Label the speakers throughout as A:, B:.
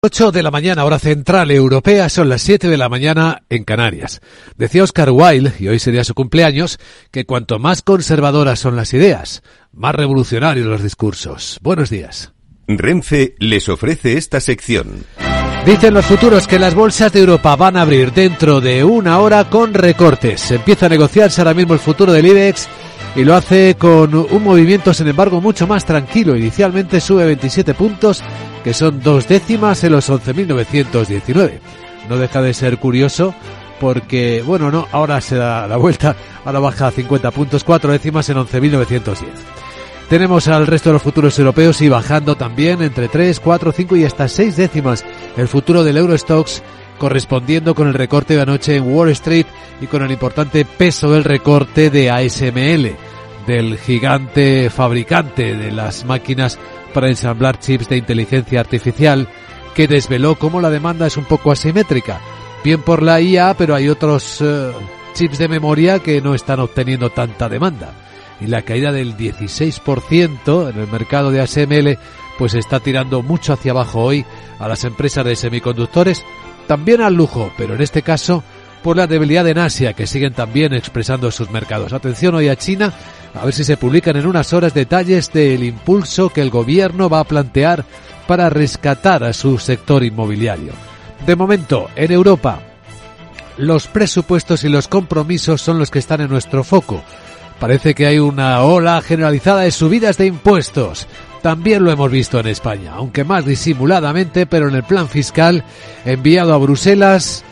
A: 8 de la mañana, hora central europea, son las 7 de la mañana en Canarias. Decía Oscar Wilde, y hoy sería su cumpleaños, que cuanto más conservadoras son las ideas, más revolucionarios los discursos. Buenos días.
B: Renfe les ofrece esta sección.
A: Dicen los futuros que las bolsas de Europa van a abrir dentro de una hora con recortes. Se empieza a negociarse ahora mismo el futuro del IBEX y lo hace con un movimiento, sin embargo, mucho más tranquilo. Inicialmente sube 27 puntos, que son 2 décimas en los 11.919. No deja de ser curioso porque, ahora se da la vuelta, ahora baja 50 puntos, 4 décimas en 11.910. Tenemos al resto de los futuros europeos y bajando también entre 3, 4, 5 y hasta 6 décimas el futuro del Eurostoxx, correspondiendo con el recorte de anoche en Wall Street y con el importante peso del recorte de ASML, del gigante fabricante de las máquinas para ensamblar chips de inteligencia artificial, que desveló cómo la demanda es un poco asimétrica. Bien por la IA, pero hay otros chips de memoria que no están obteniendo tanta demanda. Y la caída del 16% en el mercado de ASML pues está tirando mucho hacia abajo hoy a las empresas de semiconductores, también al lujo, pero en este caso por la debilidad en Asia, que siguen también expresando sus mercados. Atención hoy a China, a ver si se publican en unas horas detalles del impulso que el gobierno va a plantear para rescatar a su sector inmobiliario. De momento, en Europa, los presupuestos y los compromisos son los que están en nuestro foco. Parece que hay una ola generalizada de subidas de impuestos. También lo hemos visto en España, aunque más disimuladamente, pero en el plan fiscal enviado a Bruselas,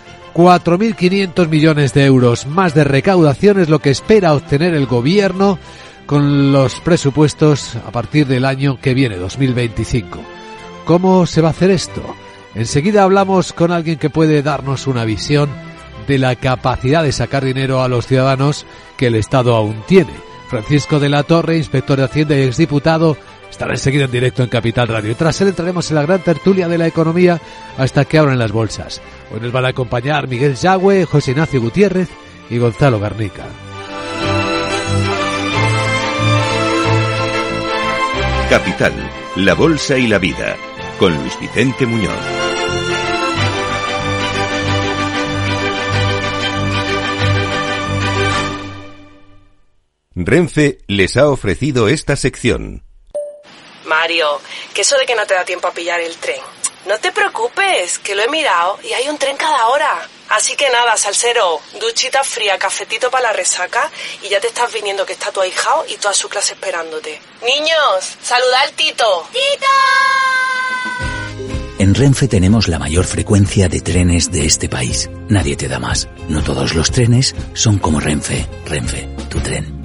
A: 4.500 millones de euros más de recaudación es lo que espera obtener el gobierno con los presupuestos a partir del año que viene, 2025. ¿Cómo se va a hacer esto? Enseguida hablamos con alguien que puede darnos una visión de la capacidad de sacar dinero a los ciudadanos que el Estado aún tiene. Francisco de la Torre, inspector de Hacienda y exdiputado, estará enseguida en directo en Capital Radio. Tras él entraremos en la gran tertulia de la economía hasta que abran las bolsas. Hoy nos van a acompañar Miguel Yagüe, José Ignacio Gutiérrez y Gonzalo Garnica.
B: Capital, la bolsa y la vida, con Luis Vicente Muñoz. Renfe les ha ofrecido esta sección.
C: Mario, que eso de que no te da tiempo a pillar el tren. No te preocupes, que lo he mirado y hay un tren cada hora. Así que nada, salsero, duchita fría, cafetito para la resaca y ya te estás viniendo que está tu ahijao y toda su clase esperándote. Niños, saluda al Tito. ¡Tito!
D: En Renfe tenemos la mayor frecuencia de trenes de este país. Nadie te da más. No todos los trenes son como Renfe. Renfe, tu tren.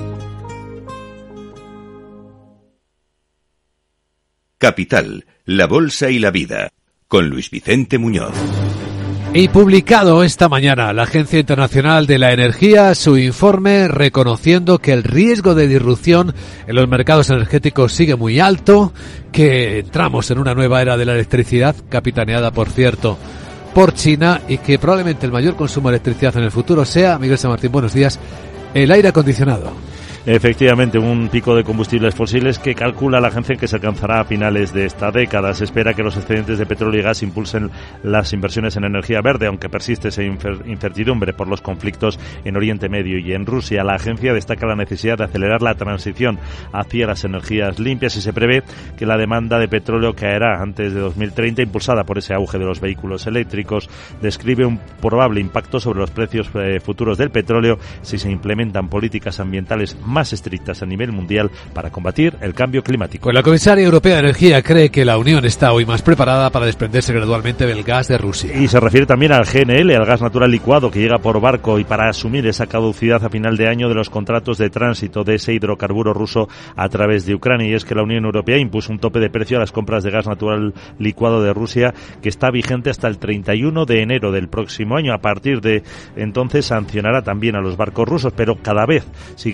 B: Capital, la bolsa y la vida, con Luis Vicente Muñoz.
A: Y publicado esta mañana la Agencia Internacional de la Energía su informe reconociendo que el riesgo de disrupción en los mercados energéticos sigue muy alto, que entramos en una nueva era de la electricidad, capitaneada, por cierto, por China, y que probablemente el mayor consumo de electricidad en el futuro sea, Miguel San Martín, buenos días, el aire acondicionado.
E: Efectivamente, un pico de combustibles fósiles que calcula la agencia que se alcanzará a finales de esta década. Se espera que los excedentes de petróleo y gas impulsen las inversiones en energía verde, aunque persiste esa incertidumbre por los conflictos en Oriente Medio y en Rusia. La agencia destaca la necesidad de acelerar la transición hacia las energías limpias y se prevé que la demanda de petróleo caerá antes de 2030, impulsada por ese auge de los vehículos eléctricos. Describe un probable impacto sobre los precios futuros del petróleo si se implementan políticas ambientales más estrictas a nivel mundial para combatir el cambio climático.
A: Pues la comisaria europea de Energía cree que la Unión está hoy más preparada para desprenderse gradualmente del gas de Rusia.
E: Y se refiere también al GNL, al gas natural licuado que llega por barco, y para asumir esa caducidad a final de año de los contratos de tránsito de ese hidrocarburo ruso a través de Ucrania. Y es que la Unión Europea impuso un tope de precio a las compras de gas natural licuado de Rusia que está vigente hasta el 31 de enero del próximo año. A partir de entonces sancionará también a los barcos rusos, pero cada vez sigue entrando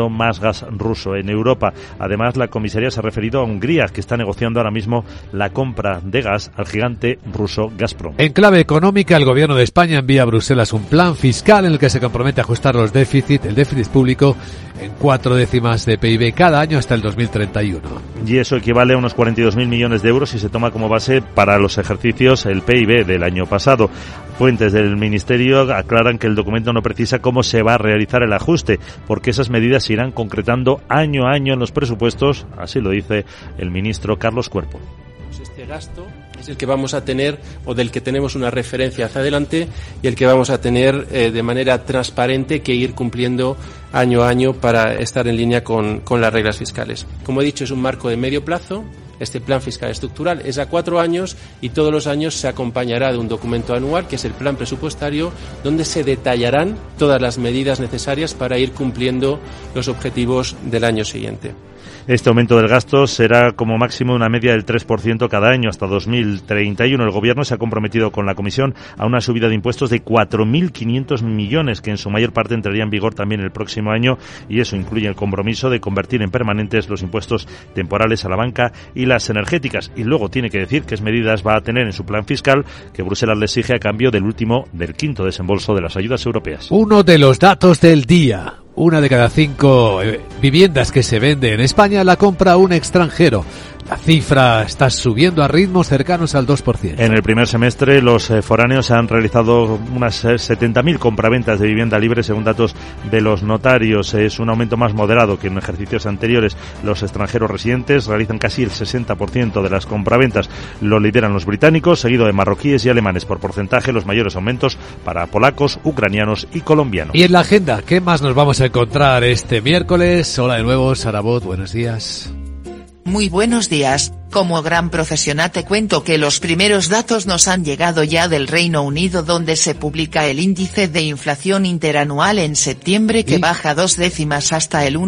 E: comprando más gas ruso en Europa. Además, la comisaría se ha referido a Hungría, que está negociando ahora mismo la compra de gas al gigante ruso Gazprom.
A: En clave económica, el gobierno de España envía a Bruselas un plan fiscal en el que se compromete a ajustar el déficit público en 4 décimas de PIB cada año hasta el 2031.
E: Y eso equivale a unos 42.000 millones de euros si se toma como base para los ejercicios el PIB del año pasado. Fuentes del Ministerio aclaran que el documento no precisa cómo se va a realizar el ajuste, porque esas medidas se irán concretando año a año en los presupuestos, así lo dice el ministro Carlos Cuerpo.
F: Este gasto es el que vamos a tener, o del que tenemos una referencia hacia adelante, y el que vamos a tener de manera transparente que ir cumpliendo año a año para estar en línea con las reglas fiscales. Como he dicho, es un marco de medio plazo. Este plan fiscal estructural es a 4 años y todos los años se acompañará de un documento anual, que es el plan presupuestario, donde se detallarán todas las medidas necesarias para ir cumpliendo los objetivos del año siguiente.
E: Este aumento del gasto será como máximo una media del 3% cada año hasta 2031. El Gobierno se ha comprometido con la Comisión a una subida de impuestos de 4.500 millones, que en su mayor parte entraría en vigor también el próximo año, y eso incluye el compromiso de convertir en permanentes los impuestos temporales a la banca y las energéticas. Y luego tiene que decir qué medidas va a tener en su plan fiscal, que Bruselas le exige a cambio del quinto desembolso de las ayudas europeas.
A: Uno de los datos del día. 1 de cada 5 viviendas que se vende en España la compra un extranjero. La cifra está subiendo a ritmos cercanos al 2%.
E: En el primer semestre, los foráneos han realizado unas 70.000 compraventas de vivienda libre, según datos de los notarios. Es un aumento más moderado que en ejercicios anteriores. Los extranjeros residentes realizan casi el 60% de las compraventas. Lo lideran los británicos, seguido de marroquíes y alemanes. Por porcentaje, los mayores aumentos para polacos, ucranianos y colombianos.
A: Y en la agenda, ¿qué más nos vamos a encontrar este miércoles? Hola de nuevo, Sara Bot, buenos días.
G: Muy buenos días. Como gran profesional te cuento que los primeros datos nos han llegado ya del Reino Unido, donde se publica el índice de inflación interanual en septiembre, que baja 2 décimas hasta el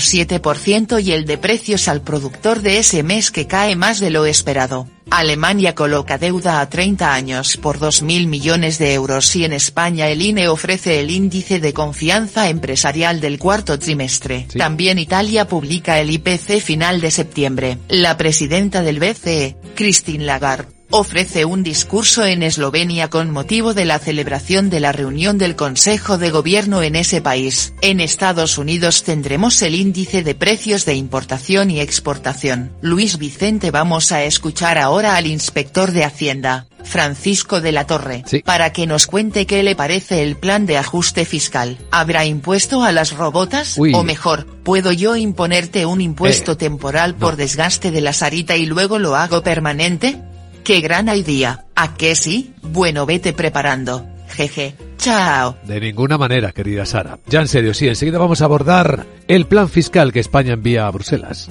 G: 1,7%, y el de precios al productor de ese mes, que cae más de lo esperado. Alemania coloca deuda a 30 años por 2.000 millones de euros, y en España el INE ofrece el índice de confianza empresarial del cuarto trimestre. Sí. También Italia publica el IPC final de septiembre. La presidenta del BCE, Christine Lagarde, ofrece un discurso en Eslovenia con motivo de la celebración de la reunión del Consejo de Gobierno en ese país. En Estados Unidos tendremos el índice de precios de importación y exportación. Luis Vicente, vamos a escuchar ahora al inspector de Hacienda, Francisco de la Torre, para que nos cuente qué le parece el plan de ajuste fiscal. ¿Habrá impuesto a las robotas? O mejor, ¿puedo yo imponerte un impuesto temporal por desgaste de la sarita y luego lo hago permanente? ¡Qué gran idea! ¿A qué sí? Bueno, vete preparando. Jeje. Chao.
A: De ninguna manera, querida Sara. Ya en serio, sí, enseguida vamos a abordar el plan fiscal que España envía a Bruselas.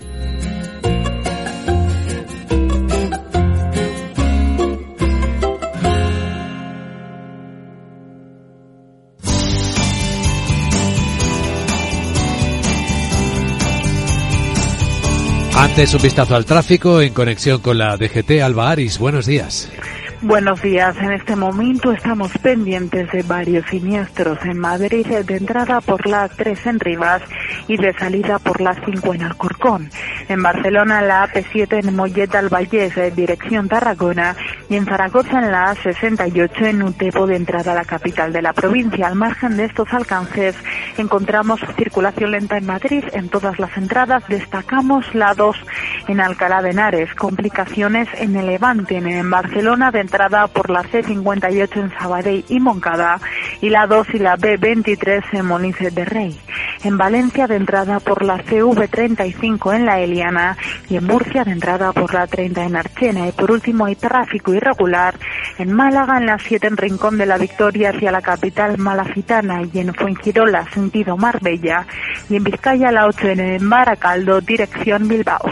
A: Antes un vistazo al tráfico en conexión con la DGT. Alba Aris, buenos días.
H: Buenos días. En este momento estamos pendientes de varios siniestros en Madrid, de entrada por la 3 en Rivas y de salida por la 5 en Alcorcón. En Barcelona, la AP7 en Mollet del Vallès, dirección Tarragona, y en Zaragoza en la A68 en Utebo, de entrada a la capital de la provincia. Al margen de estos alcances, encontramos circulación lenta en Madrid en todas las entradas. Destacamos la 2 en Alcalá de Henares, complicaciones en el Levante. En Barcelona, de entrada por la C58 en Sabadell y Moncada, y la 2 y la B23 en Molins de Rey. En Valencia, de entrada por la CV35 en La Eliana, y en Murcia, de entrada por la 30 en Archena. Y por último, hay tráfico irregular en Málaga, en la 7 en Rincón de la Victoria hacia la capital malacitana, y en Fuengirola sentido Marbella, y en Vizcaya la 8 en Baracaldo dirección Bilbao.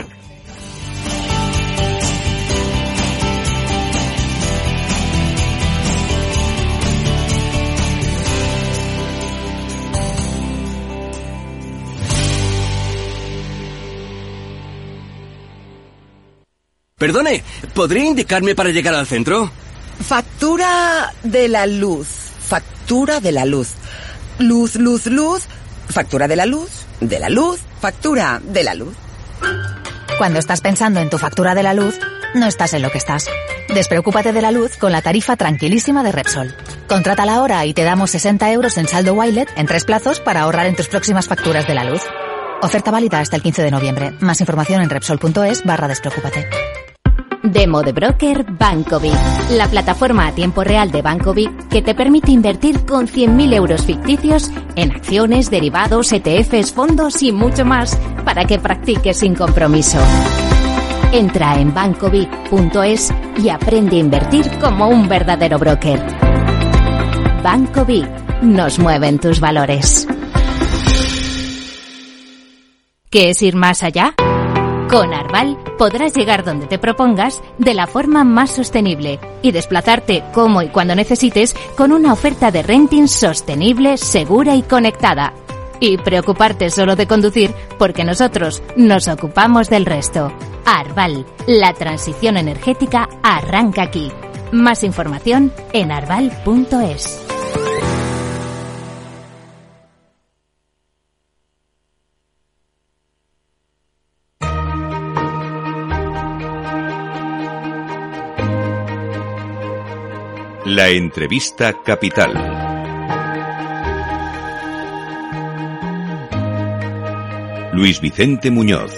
I: Perdone, ¿podría indicarme para llegar al centro?
J: Factura de la luz. Factura de la luz. Luz. Factura de la luz. de la luz, factura de la luz.
K: Cuando estás pensando en tu factura de la luz, no estás en lo que estás. Despreocúpate de la luz con la tarifa tranquilísima de Repsol. Contrátala ahora y te damos 60 euros en saldo Wilet en 3 plazos para ahorrar en tus próximas facturas de la luz. Oferta válida hasta el 15 de noviembre. Más información en Repsol.es/despreocúpate.
L: Demo de broker Banco Vic, la plataforma a tiempo real de Banco Vic que te permite invertir con 100.000 euros ficticios en acciones, derivados, ETFs, fondos y mucho más para que practiques sin compromiso. Entra en bancovic.es y aprende a invertir como un verdadero broker. Banco Vic, nos mueven tus valores. ¿Qué es ir más allá? Con Arval podrás llegar donde te propongas de la forma más sostenible y desplazarte como y cuando necesites con una oferta de renting sostenible, segura y conectada. Y preocuparte solo de conducir porque nosotros nos ocupamos del resto. Arval, la transición energética arranca aquí. Más información en arval.es.
B: La entrevista capital. Luis Vicente Muñoz.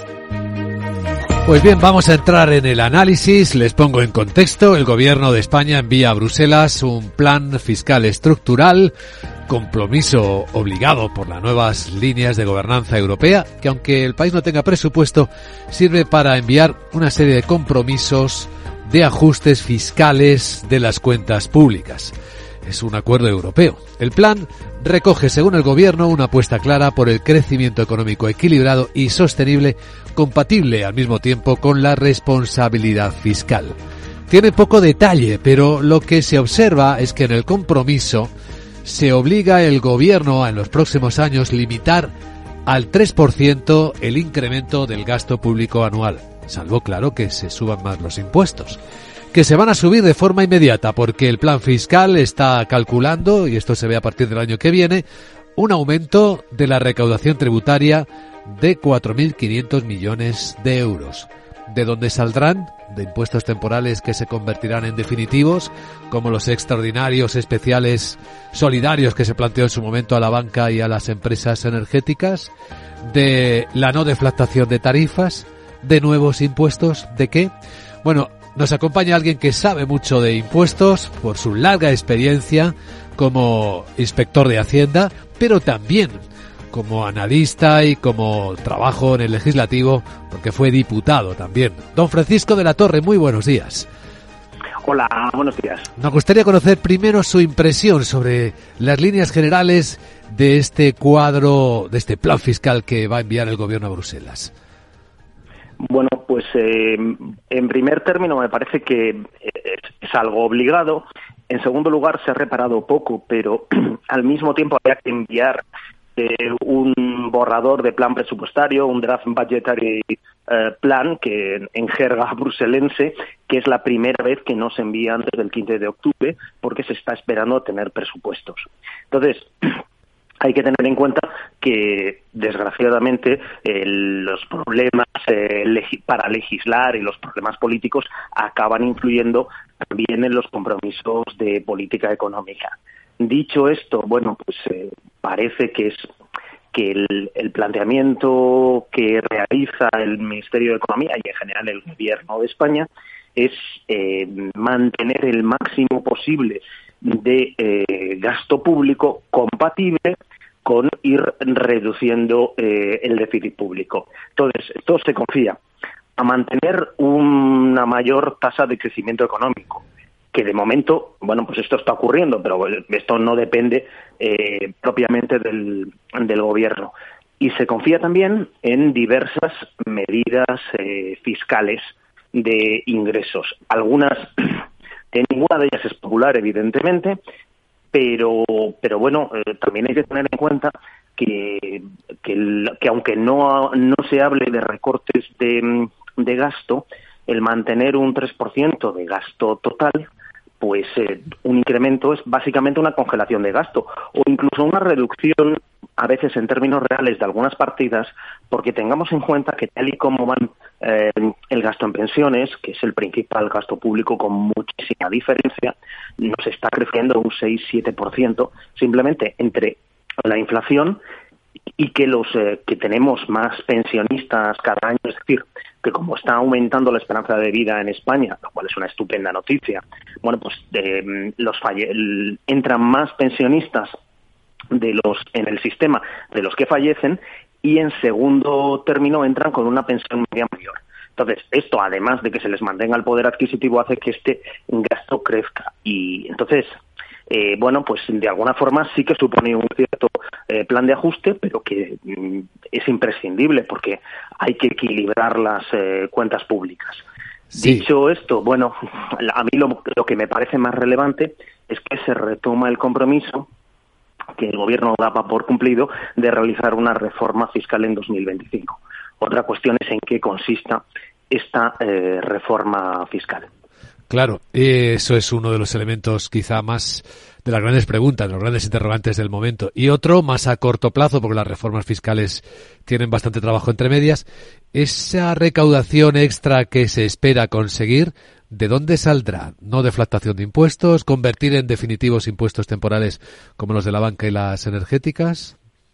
A: Pues bien, vamos a entrar en el análisis. Les pongo en contexto. El Gobierno de España envía a Bruselas un plan fiscal estructural, compromiso obligado por las nuevas líneas de gobernanza europea, que aunque el país no tenga presupuesto, sirve para enviar una serie de compromisos de ajustes fiscales de las cuentas públicas. Es un acuerdo europeo. El plan recoge, según el Gobierno, una apuesta clara por el crecimiento económico equilibrado y sostenible, compatible al mismo tiempo con la responsabilidad fiscal. Tiene poco detalle, pero lo que se observa es que en el compromiso se obliga el Gobierno a en los próximos años limitar al 3% el incremento del gasto público anual, salvo, claro, que se suban más los impuestos, que se van a subir de forma inmediata porque el plan fiscal está calculando, y esto se ve a partir del año que viene, un aumento de la recaudación tributaria de 4.500 millones de euros. ¿De dónde saldrán? De impuestos temporales que se convertirán en definitivos, como los extraordinarios especiales solidarios que se planteó en su momento a la banca y a las empresas energéticas, de la no deflactación de tarifas, de nuevos impuestos, ¿de qué? Bueno, nos acompaña alguien que sabe mucho de impuestos por su larga experiencia como inspector de Hacienda, pero también como analista y como trabajo en el legislativo, porque fue diputado también. Don Francisco de la Torre, muy buenos días.
M: Hola, buenos días.
A: Nos gustaría conocer primero su impresión sobre las líneas generales de este cuadro, de este plan fiscal que va a enviar el Gobierno a Bruselas.
M: Bueno, pues en primer término me parece que es algo obligado. En segundo lugar, se ha reparado poco, pero al mismo tiempo había que enviar un borrador de plan presupuestario, un draft budgetary plan, que en jerga bruselense, que es la primera vez que no se envía antes del 15 de octubre, porque se está esperando tener presupuestos. Entonces, hay que tener en cuenta que, desgraciadamente, los problemas para legislar y los problemas políticos acaban influyendo también en los compromisos de política económica. Dicho esto, bueno, pues parece que el planteamiento que realiza el Ministerio de Economía y en general el Gobierno de España es mantener el máximo posible de gasto público compatible con ir reduciendo el déficit público. Entonces, esto se confía a mantener una mayor tasa de crecimiento económico, que de momento, bueno, pues esto está ocurriendo, pero esto no depende propiamente del Gobierno. Y se confía también en diversas medidas fiscales de ingresos. Algunas, ninguna de ellas es popular, evidentemente, pero bueno, también hay que tener en cuenta que aunque no se hable de recortes de gasto, el mantener un 3% de gasto total, pues un incremento es básicamente una congelación de gasto o incluso una reducción a veces en términos reales de algunas partidas, porque tengamos en cuenta que tal y como van el gasto en pensiones, que es el principal gasto público con muchísima diferencia, nos está creciendo un 6-7%, simplemente entre la inflación y que los que tenemos más pensionistas cada año, es decir, que como está aumentando la esperanza de vida en España, lo cual es una estupenda noticia, bueno, pues entran más pensionistas en el sistema de los que fallecen, y en segundo término entran con una pensión media mayor. Entonces, esto, además de que se les mantenga el poder adquisitivo, hace que este gasto crezca. Y entonces, bueno, pues de alguna forma sí que supone un cierto plan de ajuste, pero que es imprescindible porque hay que equilibrar las cuentas públicas. Sí. Dicho esto, bueno, a mí lo que me parece más relevante es que se retoma el compromiso que el Gobierno daba por cumplido de realizar una reforma fiscal en 2025. Otra cuestión es en qué consista esta reforma fiscal.
A: Claro, eso es uno de los elementos quizá más de las grandes preguntas, de los grandes interrogantes del momento. Y otro más a corto plazo, porque las reformas fiscales tienen bastante trabajo entre medias, esa recaudación extra que se espera conseguir, ¿de dónde saldrá? ¿No deflactación de impuestos? ¿Convertir en definitivos impuestos temporales como los de la banca y las energéticas?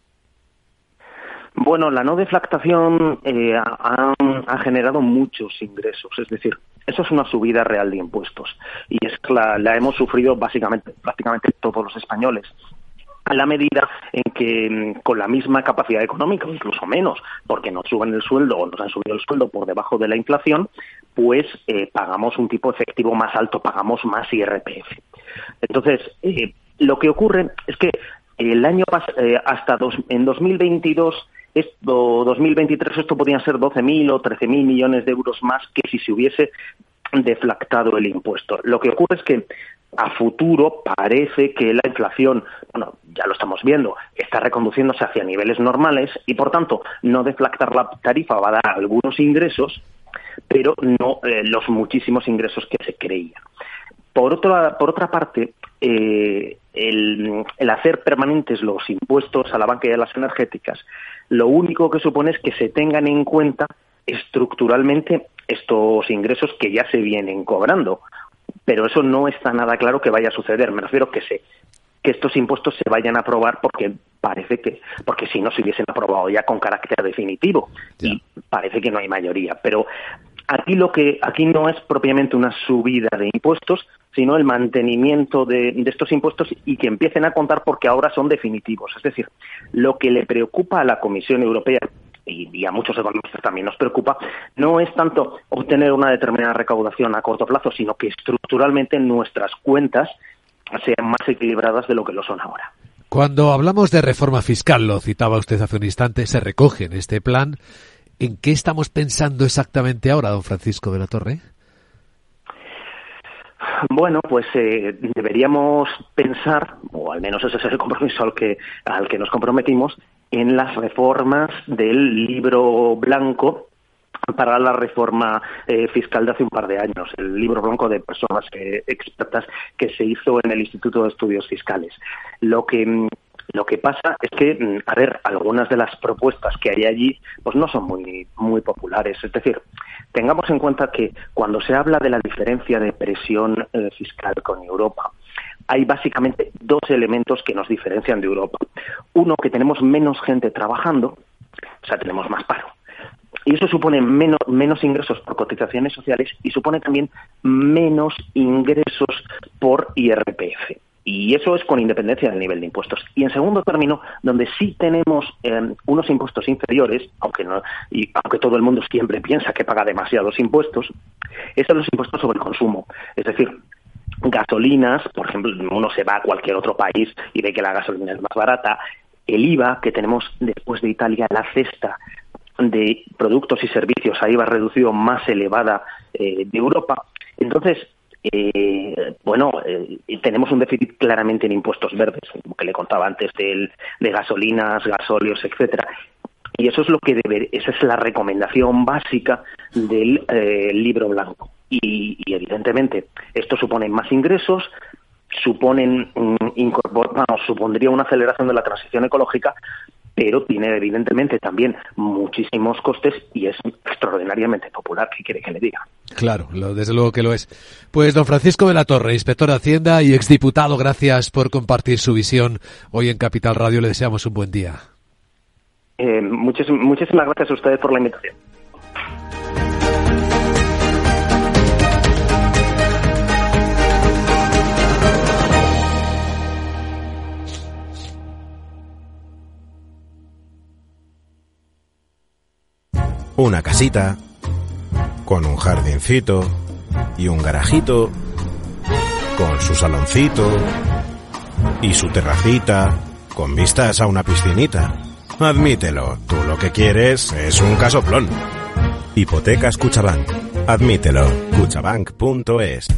M: Bueno, la no deflactación ha generado muchos ingresos, es decir, eso es una subida real de impuestos y es que la hemos sufrido prácticamente todos los españoles, a la medida en que con la misma capacidad económica, o incluso menos, porque nos suben el sueldo o nos han subido el sueldo por debajo de la inflación, pues pagamos un tipo efectivo más alto, pagamos más IRPF. Entonces, lo que ocurre es que el año en 2022, 2023, esto podían ser 12.000 o 13.000 millones de euros más que si se hubiese deflactado el impuesto. Lo que ocurre es que a futuro parece que la inflación, bueno, ya lo estamos viendo, está reconduciéndose hacia niveles normales y, por tanto, no deflactar la tarifa va a dar algunos ingresos, pero no los muchísimos ingresos que se creían. Por otra parte, el hacer permanentes los impuestos a la banca y a las energéticas, lo único que supone es que se tengan en cuenta estructuralmente estos ingresos que ya se vienen cobrando. Pero eso no está nada claro que vaya a suceder. Me refiero que estos impuestos se vayan a aprobar porque si no se hubiesen aprobado ya con carácter definitivo. Ya. Y parece que no hay mayoría. Pero aquí no es propiamente una subida de impuestos, sino el mantenimiento de estos impuestos y que empiecen a contar porque ahora son definitivos. Es decir, lo que le preocupa a la Comisión Europea y a muchos economistas también nos preocupa, no es tanto obtener una determinada recaudación a corto plazo, sino que estructuralmente nuestras cuentas sean más equilibradas de lo que lo son ahora.
A: Cuando hablamos de reforma fiscal, lo citaba usted hace un instante, se recoge en este plan. ¿En qué estamos pensando exactamente ahora, don Francisco de la Torre?
M: Bueno, pues deberíamos pensar, o al menos ese es el compromiso al que nos comprometimos, en las reformas del libro blanco para la reforma fiscal de hace un par de años, el libro blanco de personas expertas que se hizo en el Instituto de Estudios Fiscales. Lo que pasa es que, algunas de las propuestas que hay allí pues no son muy populares. Es decir, tengamos en cuenta que cuando se habla de la diferencia de presión fiscal con Europa, hay básicamente dos elementos que nos diferencian de Europa. Uno, que tenemos menos gente trabajando, o sea, tenemos más paro. Y eso supone menos ingresos por cotizaciones sociales y supone también menos ingresos por IRPF. Y eso es con independencia del nivel de impuestos. Y en segundo término, donde sí tenemos unos impuestos inferiores, aunque todo el mundo siempre piensa que paga demasiados impuestos, son los impuestos sobre el consumo. Es decir, gasolinas, por ejemplo, uno se va a cualquier otro país y ve que la gasolina es más barata. El IVA que tenemos después de Italia, la cesta de productos y servicios a IVA reducido más elevada de Europa. Entonces, tenemos un déficit claramente en impuestos verdes, como que le contaba antes, de gasolinas, gasóleos, etcétera. Y eso es esa es la recomendación básica del libro blanco. Y evidentemente esto supone más ingresos, supondría una aceleración de la transición ecológica, pero tiene evidentemente también muchísimos costes y es extraordinariamente popular. ¿Qué quiere que le diga?
A: Claro, desde luego que lo es. Pues don Francisco de la Torre, inspector de Hacienda y exdiputado, gracias por compartir su visión hoy en Capital Radio. Le deseamos un buen día.
M: Muchísimas gracias a ustedes por la invitación.
N: Una casita con un jardincito y un garajito con su saloncito y su terracita con vistas a una piscinita. Admítelo, tú lo que quieres es un casoplón. Hipotecas Cuchabank. Admítelo, cuchabank.es.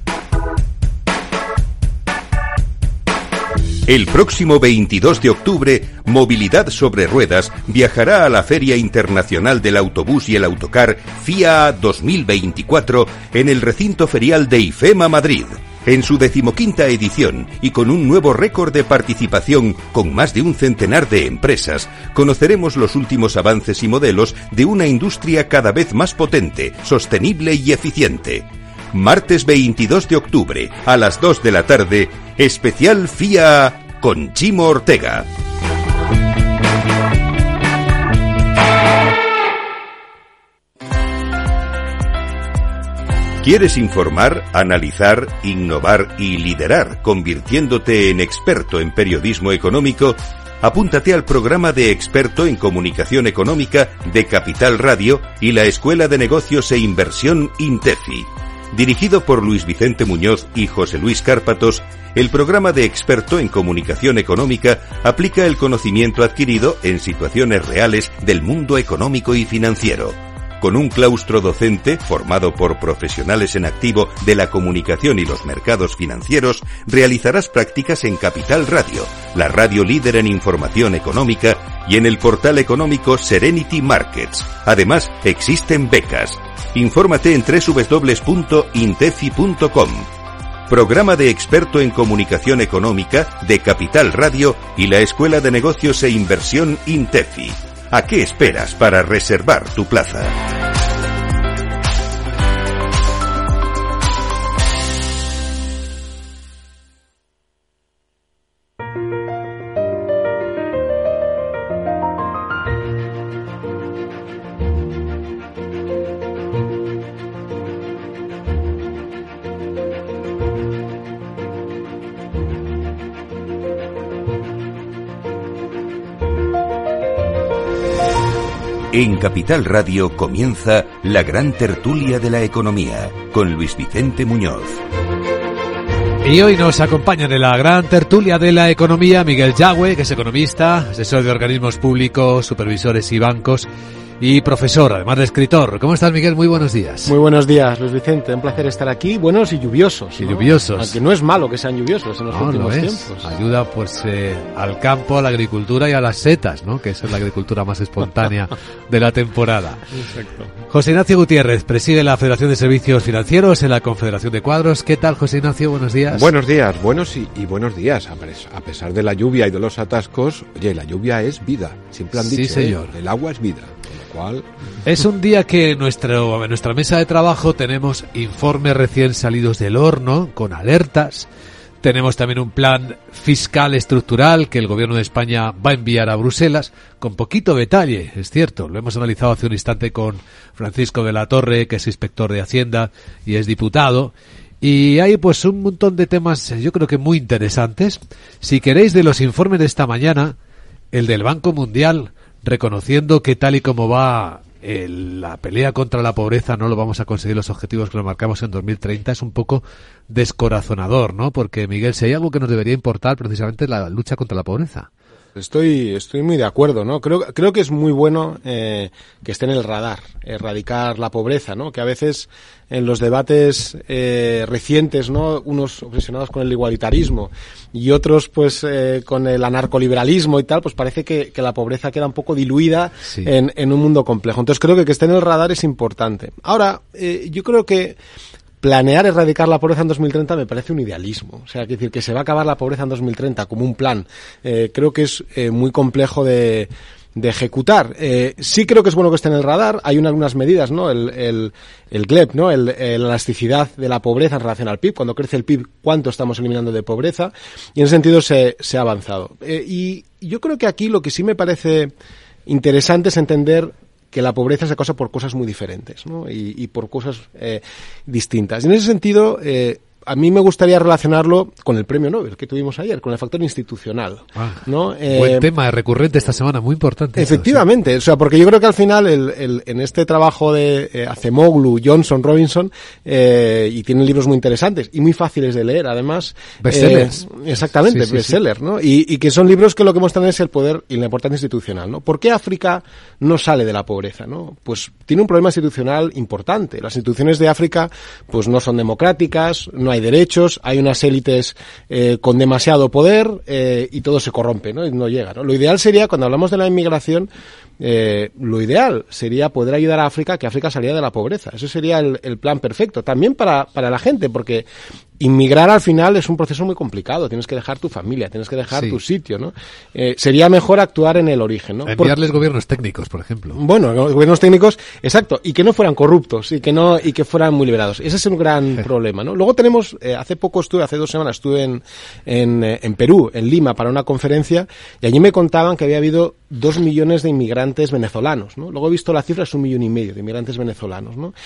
B: El próximo 22 de octubre, Movilidad sobre Ruedas viajará a la Feria Internacional del Autobús y el Autocar FIA 2024 en el recinto ferial de IFEMA Madrid. En su 15ª edición y con un nuevo récord de participación con más de un centenar de empresas, conoceremos los últimos avances y modelos de una industria cada vez más potente, sostenible y eficiente. Martes 22 de octubre, a las 2 de la tarde, especial FIA con Chimo Ortega. ¿Quieres informar, analizar, innovar y liderar, convirtiéndote en experto en periodismo económico? Apúntate al programa de experto en comunicación económica de Capital Radio y la Escuela de Negocios e Inversión INTEFI. Dirigido por Luis Vicente Muñoz y José Luis Cárpatos, el programa de experto en comunicación económica aplica el conocimiento adquirido en situaciones reales del mundo económico y financiero. Con un claustro docente formado por profesionales en activo de la comunicación y los mercados financieros, realizarás prácticas en Capital Radio, la radio líder en información económica, y en el portal económico Serenity Markets. Además, existen becas. Infórmate en www.intefi.com. Programa de experto en comunicación económica de Capital Radio y la Escuela de Negocios e Inversión INTEFI. ¿A qué esperas para reservar tu plaza? En Capital Radio comienza la gran tertulia de la economía con Luis Vicente Muñoz.
A: Y hoy nos acompañan en la gran tertulia de la economía Miguel Yagüe, que es economista, asesor de organismos públicos, supervisores y bancos, y profesor, además de escritor. ¿Cómo estás, Miguel? Muy buenos días.
O: Muy buenos días, Luis Vicente. Un placer estar aquí. Buenos y lluviosos, ¿no?
A: Y lluviosos.
O: Aunque no es malo que sean lluviosos en los últimos tiempos.
A: Ayuda pues al campo, a la agricultura y a las setas, ¿no? Que esa es la agricultura más espontánea de la temporada.
O: Exacto.
A: José Ignacio Gutiérrez preside la Federación de Servicios Financieros en la Confederación de Cuadros. ¿Qué tal, José Ignacio? Buenos días.
P: Buenos días, buenos y buenos días. A pesar de la lluvia y de los atascos, oye, la lluvia es vida. Siempre han dicho,
A: sí, señor.
P: El agua es vida. Con lo cual...
A: Es un día que en nuestra mesa de trabajo tenemos informes recién salidos del horno, con alertas. Tenemos también un plan fiscal estructural que el Gobierno de España va a enviar a Bruselas, con poquito detalle, es cierto. Lo hemos analizado hace un instante con Francisco de la Torre, que es inspector de Hacienda y es diputado. Y hay pues un montón de temas, yo creo que muy interesantes. Si queréis, de los informes de esta mañana, el del Banco Mundial, reconociendo que tal y como va la pelea contra la pobreza no lo vamos a conseguir los objetivos que nos marcamos en 2030, es un poco descorazonador, ¿no? Porque, Miguel, si hay algo que nos debería importar, precisamente es la lucha contra la pobreza.
O: Estoy muy de acuerdo, ¿no? Creo que es muy bueno que esté en el radar, erradicar la pobreza, ¿no? Que a veces en los debates recientes, ¿no? Unos obsesionados con el igualitarismo y otros pues con el anarcoliberalismo y tal, pues parece que la pobreza queda un poco diluida, sí, en un mundo complejo. Entonces creo que esté en el radar es importante. Ahora, yo creo que planear erradicar la pobreza en 2030 me parece un idealismo. O sea, quiere decir que se va a acabar la pobreza en 2030 como un plan. Creo que es muy complejo de ejecutar. Sí creo que es bueno que esté en el radar. Hay algunas medidas, ¿no? El GLEP, ¿no? La elasticidad de la pobreza en relación al PIB. Cuando crece el PIB, ¿cuánto estamos eliminando de pobreza? Y en ese sentido se ha avanzado. Y yo creo que aquí lo que sí me parece interesante es entender que la pobreza se causa por cosas muy diferentes, ¿no? Y por cosas distintas. Y en ese sentido, a mí me gustaría relacionarlo con el premio Nobel que tuvimos ayer, con el factor institucional, ¿no?
A: Buen tema recurrente esta semana, muy importante.
O: Efectivamente,
A: eso, sí.
O: O sea, porque yo creo que al final en este trabajo de Acemoglu, Johnson, Robinson, y tienen libros muy interesantes y muy fáciles de leer, además.
A: Bestsellers.
O: Exactamente, bestsellers, ¿no? Y que son libros que lo que muestran es el poder y la importancia institucional, ¿no? ¿Por qué África no sale de la pobreza, no? Pues tiene un problema institucional importante. Las instituciones de África, pues no son democráticas, no hay derechos, hay unas élites con demasiado poder y todo se corrompe, ¿no? Y no llega, ¿no? Lo ideal sería, cuando hablamos de la inmigración, lo ideal sería poder ayudar a África, que África saliera de la pobreza. Ese sería el plan perfecto. También para la gente, porque inmigrar al final es un proceso muy complicado. Tienes que dejar tu familia, tienes que dejar tu sitio, ¿no? Sería mejor actuar en el origen, ¿no?
A: Enviarles gobiernos técnicos, por ejemplo.
O: Bueno, gobiernos técnicos, exacto, y que no fueran corruptos y que fueran muy liberados. Ese es un gran problema, ¿no? Luego tenemos, hace 2 semanas estuve en Perú, en Lima, para una conferencia, y allí me contaban que había habido 2 millones de inmigrantes venezolanos, ¿no? Luego he visto la cifra, es 1,5 millones de inmigrantes venezolanos, ¿no?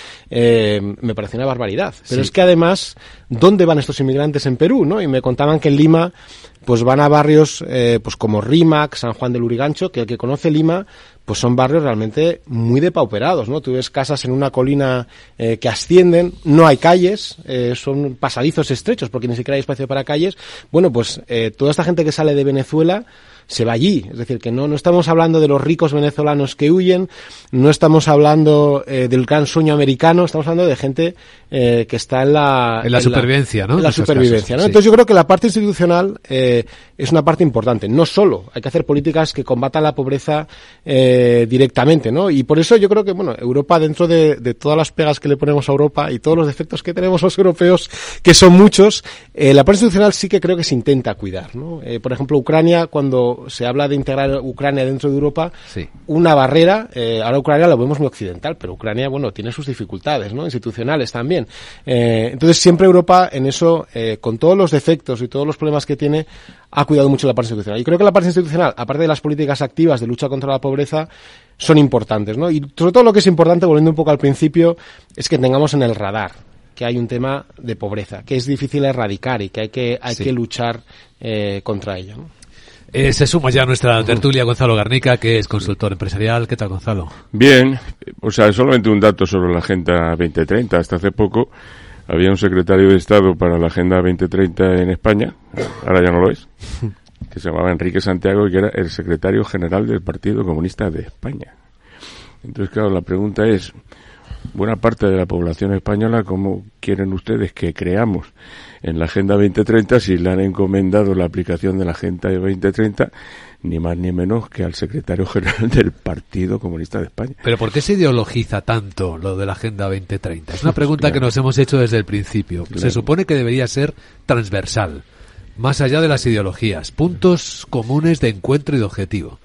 O: Me pareció una barbaridad. Pero es que además, ¿dónde van estos inmigrantes en Perú, no? Y me contaban que en Lima, pues van a barrios, pues como Rímac, San Juan del Lurigancho, que el que conoce Lima, pues son barrios realmente muy depauperados, ¿no? Tú ves casas en una colina que ascienden, no hay calles, son pasadizos estrechos porque ni siquiera hay espacio para calles. Bueno, pues toda esta gente que sale de Venezuela se va allí. Es decir, que no estamos hablando de los ricos venezolanos que huyen, no estamos hablando del gran sueño americano, estamos hablando de gente que está en la
A: supervivencia, ¿no?
O: En la supervivencia, ¿no?
A: Sí.
O: Entonces yo creo que la parte institucional es una parte importante. No solo hay que hacer políticas que combatan la pobreza directamente, ¿no? Y por eso yo creo que, bueno, Europa, dentro de todas las pegas que le ponemos a Europa y todos los defectos que tenemos los europeos, que son muchos, la parte institucional sí que creo que se intenta cuidar, ¿no? Por ejemplo, Ucrania, cuando se habla de integrar Ucrania dentro de Europa, una barrera, ahora Ucrania lo vemos muy occidental, pero Ucrania, bueno, tiene sus dificultades, ¿no? Institucionales también. Entonces siempre Europa en eso, con todos los defectos y todos los problemas que tiene, ha cuidado mucho la parte institucional. Y creo que la parte institucional, aparte de las políticas activas de lucha contra la pobreza, son importantes, ¿no? Y sobre todo lo que es importante, volviendo un poco al principio, es que tengamos en el radar que hay un tema de pobreza, que es difícil erradicar y que hay que luchar contra ello, ¿no?
A: Se suma ya a nuestra tertulia Gonzalo Garnica, que es consultor empresarial. ¿Qué tal, Gonzalo?
Q: Bien, o sea, solamente un dato sobre la Agenda 2030. Hasta hace poco había un secretario de Estado para la Agenda 2030 en España, ahora ya no lo es, que se llamaba Enrique Santiago y que era el secretario general del Partido Comunista de España. Entonces, claro, la pregunta es, buena parte de la población española, ¿cómo quieren ustedes que creamos en la Agenda 2030 si le han encomendado la aplicación de la Agenda 2030 ni más ni menos que al secretario general del Partido Comunista de España?
A: ¿Pero por qué se ideologiza tanto lo de la Agenda 2030? Es una pregunta que nos hemos hecho desde el principio. Claro. Se supone que debería ser transversal, más allá de las ideologías, puntos comunes de encuentro y de objetivo.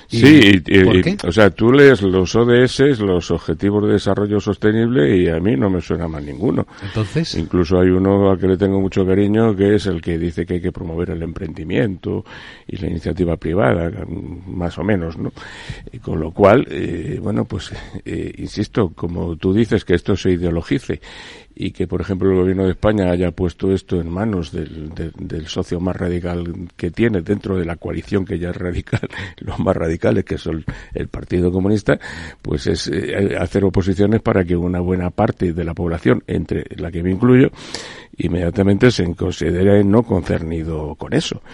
Q: Sí, o sea, tú lees los ODS, los Objetivos de Desarrollo Sostenible, y a mí no me suena más ninguno.
A: Entonces,
Q: incluso hay uno al que le tengo mucho cariño, que es el que dice que hay que promover el emprendimiento y la iniciativa privada, más o menos, ¿no? Y con lo cual, bueno, pues, insisto, como tú dices, que esto se ideologice y que, por ejemplo, el gobierno de España haya puesto esto en manos del socio más radical que tiene dentro de la coalición que ya es radical, los más radicales, que son el Partido Comunista, pues es hacer oposiciones para que una buena parte de la población, entre la que me incluyo, inmediatamente se considere no concernido con eso.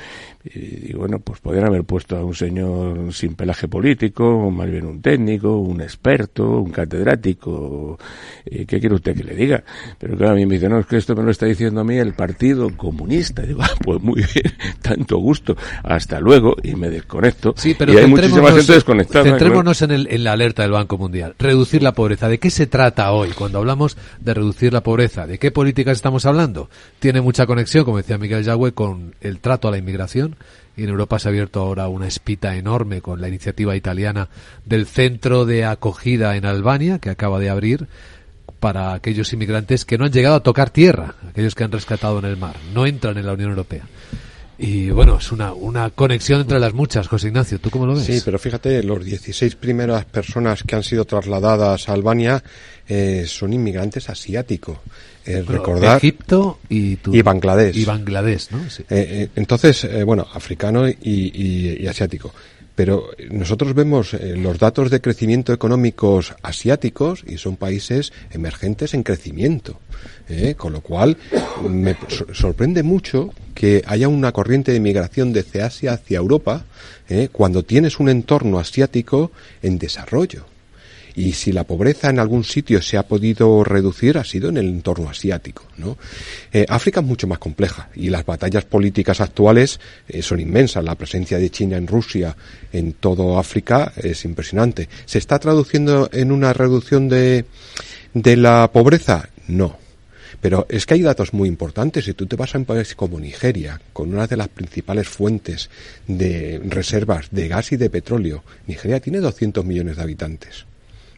Q: Y digo, bueno, pues podrían haber puesto a un señor sin pelaje político, o más bien un técnico, un experto, un catedrático. ¿Qué quiere usted que le diga? Pero claro, a mí me dice, no, es que esto me lo está diciendo a mí el Partido Comunista. Y digo, pues muy bien, tanto gusto. Hasta luego, y me desconecto.
A: Sí, pero
Q: y hay muchísima gente desconectada.
A: Centrémonos en la alerta del Banco Mundial. Reducir la pobreza. ¿De qué se trata hoy cuando hablamos de reducir la pobreza? ¿De qué políticas estamos hablando? Tiene mucha conexión, como decía Miguel Yagüe, con el trato a la inmigración. Y en Europa se ha abierto ahora una espita enorme con la iniciativa italiana del centro de acogida en Albania, que acaba de abrir para aquellos inmigrantes que no han llegado a tocar tierra, aquellos que han rescatado en el mar. No entran en la Unión Europea. Y bueno, es una conexión entre las muchas. José Ignacio, ¿tú cómo lo ves?
R: Sí, pero fíjate, los 16 primeras personas que han sido trasladadas a Albania son inmigrantes asiáticos. Recordar
A: Egipto y
R: Bangladesh.
A: Y Bangladesh, ¿no? Sí.
R: Entonces, bueno, africano y asiático. Pero nosotros vemos los datos de crecimiento económicos asiáticos y son países emergentes en crecimiento. Con lo cual, me sorprende mucho que haya una corriente de migración desde Asia hacia Europa cuando tienes un entorno asiático en desarrollo. Y si la pobreza en algún sitio se ha podido reducir, ha sido en el entorno asiático, ¿no? África es mucho más compleja y las batallas políticas actuales son inmensas. La presencia de China en Rusia, en todo África, es impresionante. ¿Se está traduciendo en una reducción de la pobreza? No. Pero es que hay datos muy importantes. Si tú te vas a un país como Nigeria, con una de las principales fuentes de reservas de gas y de petróleo, Nigeria tiene 200 millones de habitantes.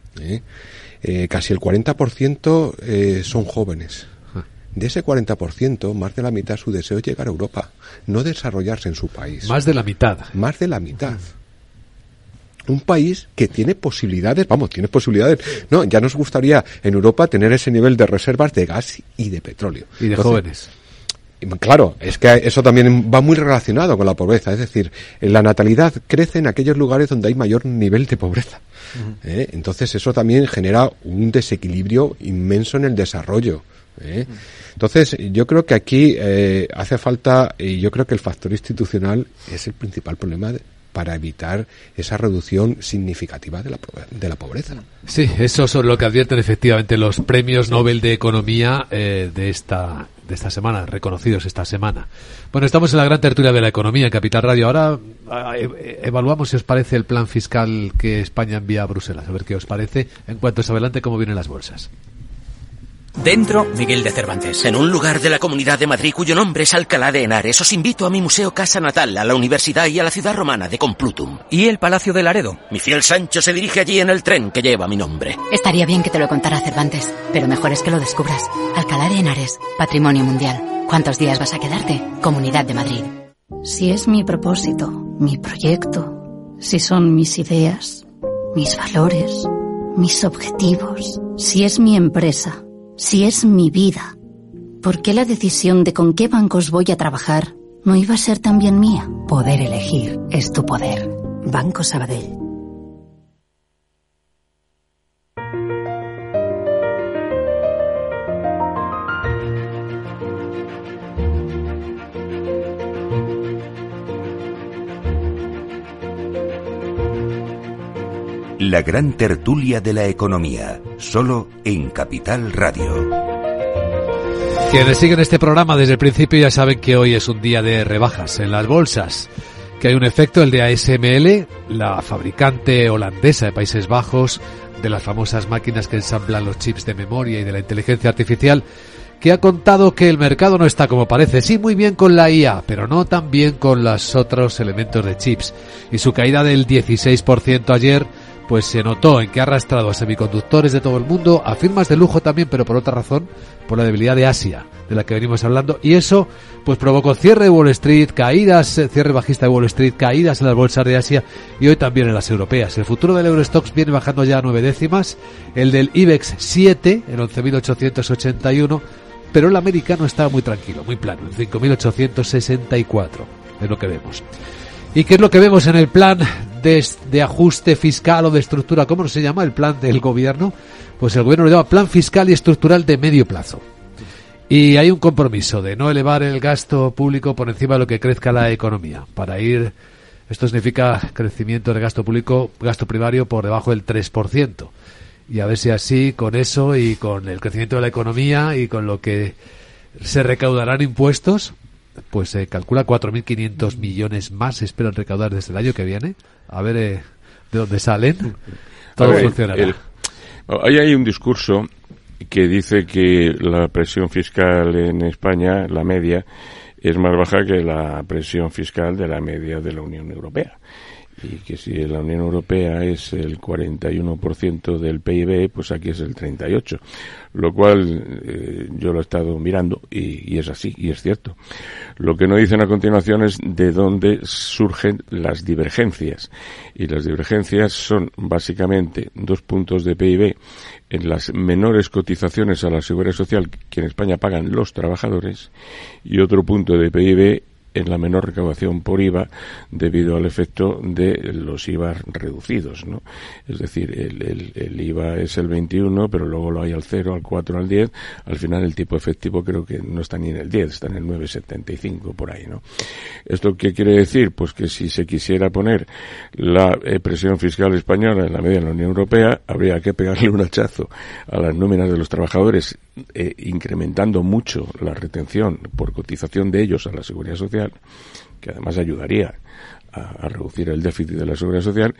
R: Casi el 40% son jóvenes. De ese 40%, más de la mitad su deseo es llegar a Europa, no desarrollarse en su país.
A: Más de la mitad.
R: Más de la mitad. Un país que tiene posibilidades, tiene posibilidades. No, ya nos gustaría en Europa tener ese nivel de reservas de gas y de petróleo.
A: Y de jóvenes.
R: Claro, es que eso también va muy relacionado con la pobreza. Es decir, la natalidad crece en aquellos lugares donde hay mayor nivel de pobreza. Entonces eso también genera un desequilibrio inmenso en el desarrollo. Entonces yo creo que aquí hace falta, y yo creo que el factor institucional es el principal problema para evitar esa reducción significativa de la pobreza.
A: Sí, eso es lo que advierten efectivamente los premios Nobel de Economía de esta semana, reconocidos esta semana. Bueno, estamos en la gran tertulia de la economía en Capital Radio. Ahora evaluamos, si os parece, el plan fiscal que España envía a Bruselas. A ver qué os parece en cuanto se adelante cómo vienen las bolsas.
S: Dentro, Miguel de Cervantes. En un lugar de la Comunidad de Madrid cuyo nombre es Alcalá de Henares, os invito a mi museo casa natal, a la universidad y a la ciudad romana de Complutum.
I: ¿Y el Palacio de Laredo?
S: Mi fiel Sancho se dirige allí en el tren que lleva mi nombre.
T: Estaría bien que te lo contara Cervantes, pero mejor es que lo descubras. Alcalá de Henares, Patrimonio Mundial. ¿Cuántos días vas a quedarte? Comunidad de Madrid.
U: Si es mi propósito, mi proyecto, si son mis ideas, mis valores, mis objetivos, si es mi empresa, si es mi vida, ¿por qué la decisión de con qué bancos voy a trabajar no iba a ser también mía? Poder elegir es tu poder. Banco Sabadell.
B: La gran tertulia de la economía, solo en Capital Radio.
A: Quienes siguen este programa desde el principio ya saben que hoy es un día de rebajas en las bolsas, que hay un efecto, el de ASML, la fabricante holandesa de Países Bajos, de las famosas máquinas que ensamblan los chips de memoria y de la inteligencia artificial, que ha contado que el mercado no está como parece. Sí, muy bien con la IA, pero no tan bien con los otros elementos de chips. Y su caída del 16% ayer pues se notó en que ha arrastrado a semiconductores de todo el mundo, a firmas de lujo también, pero por otra razón, por la debilidad de Asia, de la que venimos hablando, y eso pues provocó cierre de Wall Street, cierre bajista de Wall Street, caídas en las bolsas de Asia y hoy también en las europeas. El futuro del Eurostoxx viene bajando ya 9 décimas, el del IBEX 7 en 11.881, pero el americano está muy tranquilo, muy plano, en 5.864, es lo que vemos. ¿Y qué es lo que vemos en el plan de ajuste fiscal o de estructura? ¿Cómo se llama el plan del gobierno? Pues el gobierno lo llama plan fiscal y estructural de medio plazo. Y hay un compromiso de no elevar el gasto público por encima de lo que crezca la economía. Esto significa crecimiento del gasto público, gasto primario por debajo del 3%. Y a ver si así, con eso y con el crecimiento de la economía y con lo que se recaudarán impuestos, pues se calcula 4.500 millones más se esperan recaudar desde el año que viene. A ver de dónde salen. Todo funcionará.
Q: Ahí hay un discurso que dice que la presión fiscal en España, la media, es más baja que la presión fiscal de la media de la Unión Europea. Y que si la Unión Europea es el 41% del PIB, pues aquí es el 38%. Lo cual yo lo he estado mirando y es así, y es cierto. Lo que no dicen a continuación es de dónde surgen las divergencias. Y las divergencias son básicamente 2 puntos de PIB en las menores cotizaciones a la Seguridad Social que en España pagan los trabajadores y otro punto de PIB en la menor recaudación por IVA debido al efecto de los IVA reducidos, ¿no? Es decir, el IVA es el 21, pero luego lo hay al 0, al 4, al 10. Al final el tipo efectivo creo que no está ni en el 10, está en el 9,75 por ahí, ¿no? ¿Esto qué quiere decir? Pues que si se quisiera poner la presión fiscal española en la media de la Unión Europea, habría que pegarle un hachazo a las nóminas de los trabajadores, incrementando mucho la retención por cotización de ellos a la Seguridad Social, que además ayudaría a reducir el déficit de la Seguridad Social,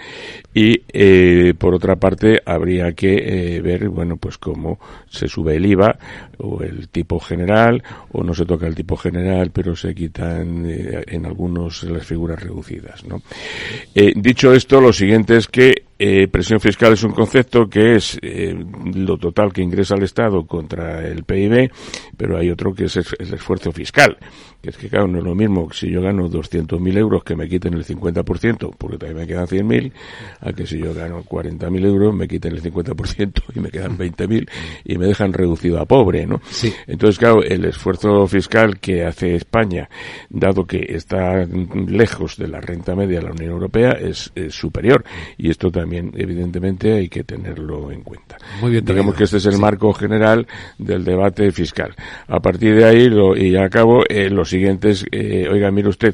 Q: y por otra parte habría que ver, bueno, pues cómo se sube el IVA o el tipo general, o no se toca el tipo general pero se quitan en algunos las figuras reducidas, ¿no? Dicho esto, lo siguiente es que presión fiscal es un concepto que es lo total que ingresa el Estado contra el PIB, pero hay otro que es el esfuerzo fiscal, que es que claro, no es lo mismo si yo gano 200.000 euros que me quiten el 50%, porque también me quedan 100.000, a que si yo gano 40.000 euros me quiten el 50% y me quedan 20.000 y me dejan reducido a pobre, ¿no? Sí. Entonces, claro, el esfuerzo fiscal que hace España, dado que está lejos de la renta media de la Unión Europea, es superior, y esto también evidentemente hay que tenerlo en cuenta. Muy bien, digamos que este es el marco general del debate fiscal. A partir de ahí, y ya acabo, lo siguiente es, oiga, mire usted,